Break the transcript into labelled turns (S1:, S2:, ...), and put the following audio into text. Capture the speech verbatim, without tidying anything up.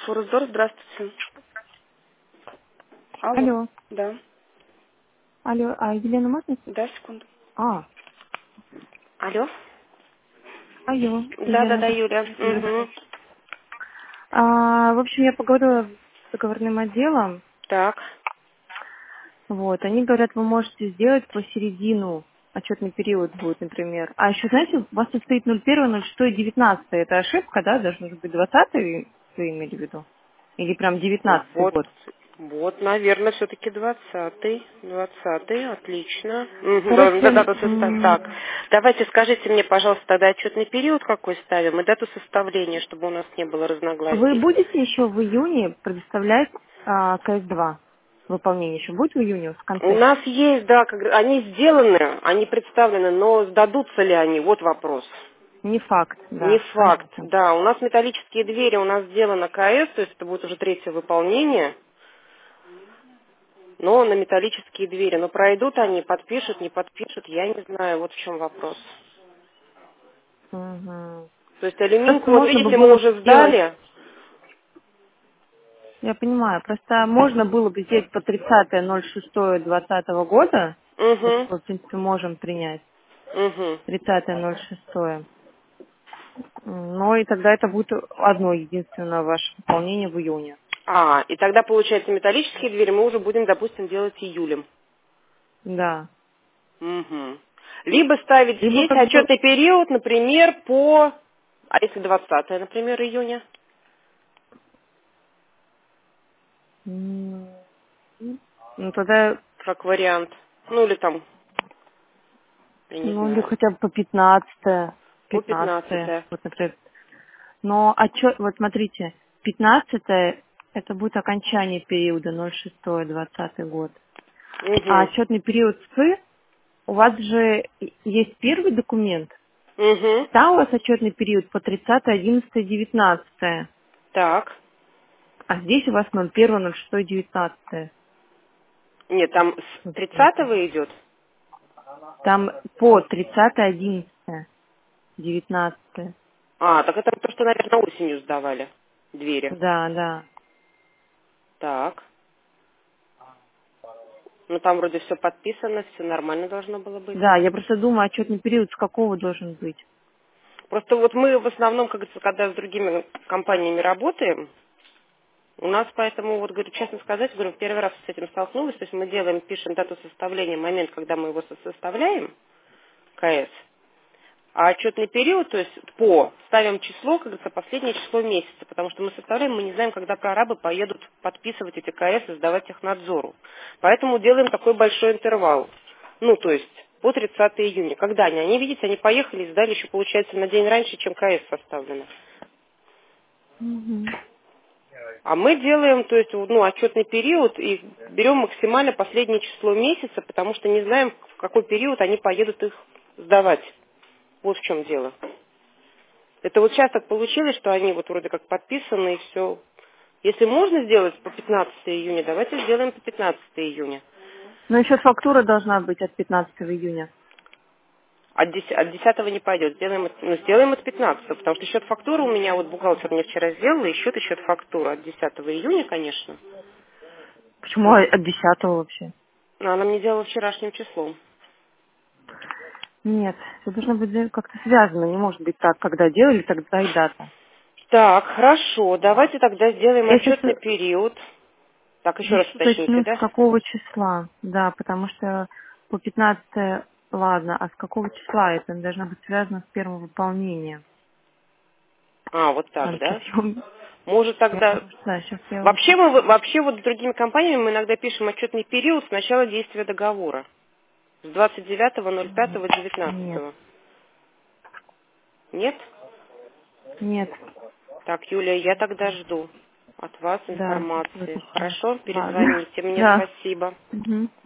S1: Форсдор, здравствуйте. Алло.
S2: Алло.
S1: Да.
S2: Алло, а Елена можно?
S1: Да, секунду.
S2: А,
S1: Алло.
S2: алло,
S1: Да, да,
S2: Елена.
S1: да, Юля.
S2: Здравствуйте.
S1: Угу.
S2: А, в общем, я поговорила с договорным отделом.
S1: Так.
S2: Вот, они говорят, вы можете сделать посередину, отчетный период будет, например. А еще, знаете, у вас тут стоит ноль первое, ноль шестое, девятнадцатое. Это ошибка, да? Должен быть двадцатый, вы имели в виду? Или прям девятнадцатый
S1: Вот,
S2: год?
S1: вот, наверное, все-таки двадцатый. Двадцатый, отлично. Угу, да, да,
S2: Короче,
S1: дату состав.
S2: м,
S1: Так. Давайте скажите мне, пожалуйста, тогда отчетный период какой ставим и дату составления, чтобы у нас не было
S2: вы
S1: разногласий.
S2: будете еще в июне предоставлять а, К С два? Выполнение еще будет в июне, в
S1: У
S2: конце?
S1: нас есть, да, как, они сделаны, они представлены, но сдадутся ли они, вот вопрос.
S2: Не факт,
S1: Не
S2: да,
S1: факт,
S2: понятно.
S1: да. У нас металлические двери, у нас сделано К С, то есть это будет уже третье выполнение, но на металлические двери. Но пройдут они, подпишут, не подпишут, я не знаю, вот в чем вопрос.
S2: Мгм.
S1: То есть алюминку,
S2: Просто
S1: вот
S2: можно бы
S1: видите, мы
S2: было
S1: уже
S2: сделать,
S1: сдали.
S2: я понимаю, просто можно было бы сделать по тридцатое ноль шестое двадцатого года, вот
S1: Угу,
S2: что, в принципе, можем принять,
S1: угу.
S2: тридцатое ноль шестое. М, Но и тогда это будет одно единственное ваше выполнение в июне.
S1: А, и тогда, получается, металлические двери мы уже будем, допустим, делать июлем.
S2: Да.
S1: Угу. Либо ставить
S2: Либо
S1: здесь
S2: как бы,
S1: отчетный период, например, по... А если двадцатое, например, июня,
S2: м, ну тогда,
S1: как вариант? Ну или там, я не
S2: ну или
S1: знаю,
S2: хотя бы по пятнадцатое,
S1: по
S2: пятнадцатое,
S1: пятнадцатое.
S2: вот, например. Но отчет, вот смотрите, пятнадцатое это будет окончание периода ноль шестое двадцатый год. А
S1: Угу.
S2: отчетный период СПы, у вас же есть первый документ,
S1: Угу.
S2: там у вас отчетный период по тридцатое одиннадцатое девятнадцатое,
S1: Так.
S2: а здесь у вас ноль первое ноль шестое девятнадцатое.
S1: Нет, там с
S2: Вот это.
S1: тридцатого идет?
S2: Там по тридцатое одиннадцатое девятнадцатое.
S1: А, так это то, что, наверное, осенью сдавали двери.
S2: Да, да.
S1: Так. Ну там вроде все подписано, все нормально должно было быть.
S2: Да, я просто думаю, отчетный период с какого должен быть.
S1: Просто вот мы в основном, как говорится, когда с другими компаниями работаем, у нас поэтому, вот говорю, честно сказать, говорю, первый раз с этим столкнулась, то есть мы делаем, пишем дату составления, момент, когда мы его со- составляем, К С, а отчетный период, то есть по, ставим число, как говорится, последнее число месяца, потому что мы составляем, мы не знаем, когда прорабы поедут подписывать эти К С и сдавать их надзору. Поэтому делаем такой большой интервал. Ну, то есть по тридцатое июня. Когда они? Они, видите, они поехали и сдали еще, получается, на день раньше, чем К С составлено.
S2: Мгм.
S1: А мы делаем, то есть, ну, отчетный период и берем максимально последнее число месяца, потому что не знаем, в какой период они поедут их сдавать. Вот в чем дело. Это вот сейчас так получилось, что они вот вроде как подписаны и все. Если можно сделать по пятнадцатое июня, давайте сделаем по пятнадцатое июня.
S2: Но еще фактура должна быть от пятнадцатого июня.
S1: От, дес- от десятого не пойдет. Сделаем, от- ну, сделаем от пятнадцатого, потому что счет фактуры у меня, вот бухгалтер мне вчера сделала, и счет и счет фактуры от десятого июня, конечно.
S2: Почему от десятого вообще?
S1: Но она мне делала вчерашним числом.
S2: Нет, это должно быть за- как-то связано. Не может быть так, когда делали, тогда и дата.
S1: Так, хорошо, давайте тогда сделаем
S2: Я
S1: отчетный
S2: сейчас
S1: период. Так, еще раз
S2: еще
S1: уточните,
S2: уточню, с
S1: да?
S2: какого числа. Да, потому что по пятнадцатое, ладно, а с какого числа это должно быть связано с первым выполнением.
S1: А, вот так,
S2: Надо сейчас
S1: да?
S2: я,
S1: Может
S2: я
S1: тогда...
S2: потому что, да, сейчас я
S1: Вообще, мы,
S2: уточню.
S1: вообще вот с другими компаниями мы иногда пишем отчетный период с начала действия договора. С двадцать девятого ноль пятого
S2: Нет,
S1: девятнадцатого. Нет?
S2: нет,
S1: Так, Юлия, я тогда жду от вас
S2: да, сейчас я
S1: информации.
S2: уточню.
S1: Хорошо?
S2: Ладно.
S1: Перезвоните мне.
S2: Да.
S1: Спасибо.
S2: Мгм.